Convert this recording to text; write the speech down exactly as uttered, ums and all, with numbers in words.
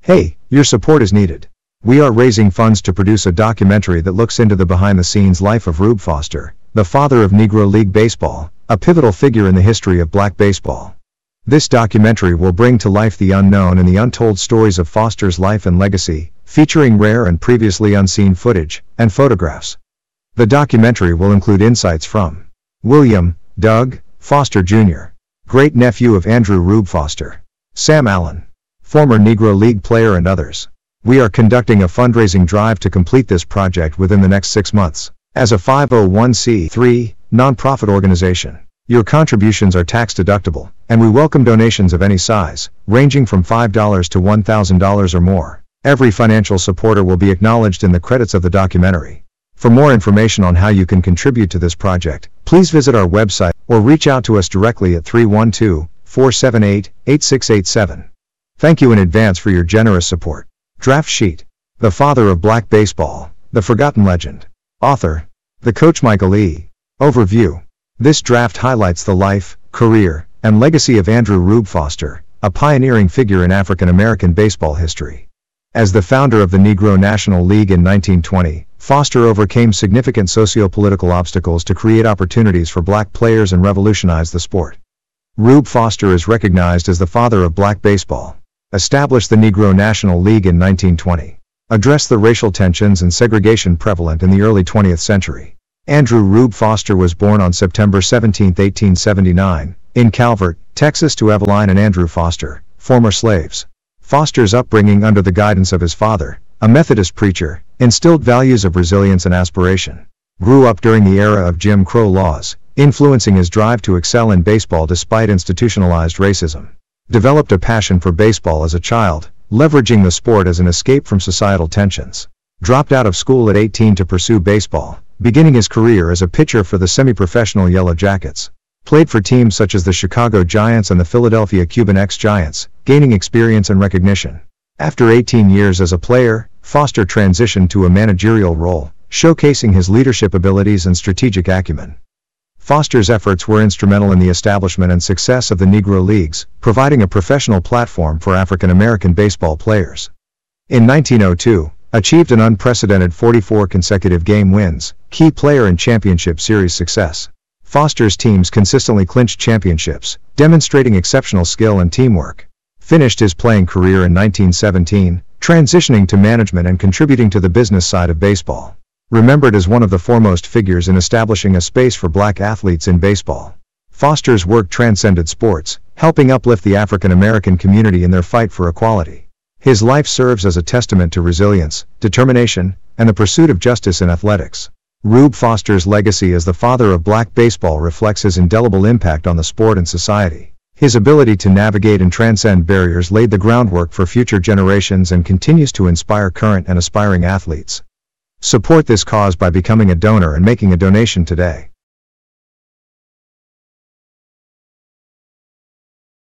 Hey, your support is needed. We are raising funds to produce a documentary that looks into the behind-the-scenes life of Rube Foster, the father of Negro League Baseball, a pivotal figure in the history of black baseball. This documentary will bring to life the unknown and the untold stories of Foster's life and legacy, featuring rare and previously unseen footage and photographs. The documentary will include insights from William Doug Foster Junior, great-nephew of Andrew Rube Foster, Sam Allen, former Negro League player, and others. We are conducting a fundraising drive to complete this project within the next six months. As a five oh one c three nonprofit organization, your contributions are tax-deductible, and we welcome donations of any size, ranging from five dollars to one thousand dollars or more. Every financial supporter will be acknowledged in the credits of the documentary. For more information on how you can contribute to this project, please visit our website or reach out to us directly at three one two, four seven eight, eight six eight seven. Thank you in advance for your generous support. Draft Sheet. The Father of Black Baseball, the Forgotten Legend. Author. The Coach Michael E. Overview. This draft highlights the life, career, and legacy of Andrew Rube Foster, a pioneering figure in African American baseball history. As the founder of the Negro National League in nineteen twenty, Foster overcame significant socio-political obstacles to create opportunities for black players and revolutionize the sport. Rube Foster is recognized as the father of black baseball. Established the Negro National League in nineteen twenty. Addressed the racial tensions and segregation prevalent in the early twentieth century. Andrew Rube Foster was born on September seventeenth, eighteen seventy-nine, in Calvert, Texas, to Eveline and Andrew Foster, former slaves. Foster's upbringing under the guidance of his father, a Methodist preacher, instilled values of resilience and aspiration. Grew up during the era of Jim Crow laws, influencing his drive to excel in baseball despite institutionalized racism. Developed a passion for baseball as a child, leveraging the sport as an escape from societal tensions. Dropped out of school at eighteen to pursue baseball, beginning his career as a pitcher for the semi-professional Yellow Jackets. Played for teams such as the Chicago Giants and the Philadelphia Cuban X-Giants, gaining experience and recognition. After eighteen years as a player, Foster transitioned to a managerial role, showcasing his leadership abilities and strategic acumen. Foster's efforts were instrumental in the establishment and success of the Negro Leagues, providing a professional platform for African American baseball players. In nineteen oh two, achieved an unprecedented forty-four consecutive game wins, key player in championship series success. Foster's teams consistently clinched championships, demonstrating exceptional skill and teamwork. Finished his playing career in nineteen seventeen, transitioning to management and contributing to the business side of baseball. Remembered as one of the foremost figures in establishing a space for black athletes in baseball. Foster's work transcended sports, helping uplift the African American community in their fight for equality. His life serves as a testament to resilience, determination, and the pursuit of justice in athletics. Rube Foster's legacy as the father of black baseball reflects his indelible impact on the sport and society. His ability to navigate and transcend barriers laid the groundwork for future generations and continues to inspire current and aspiring athletes. Support this cause by becoming a donor and making a donation today.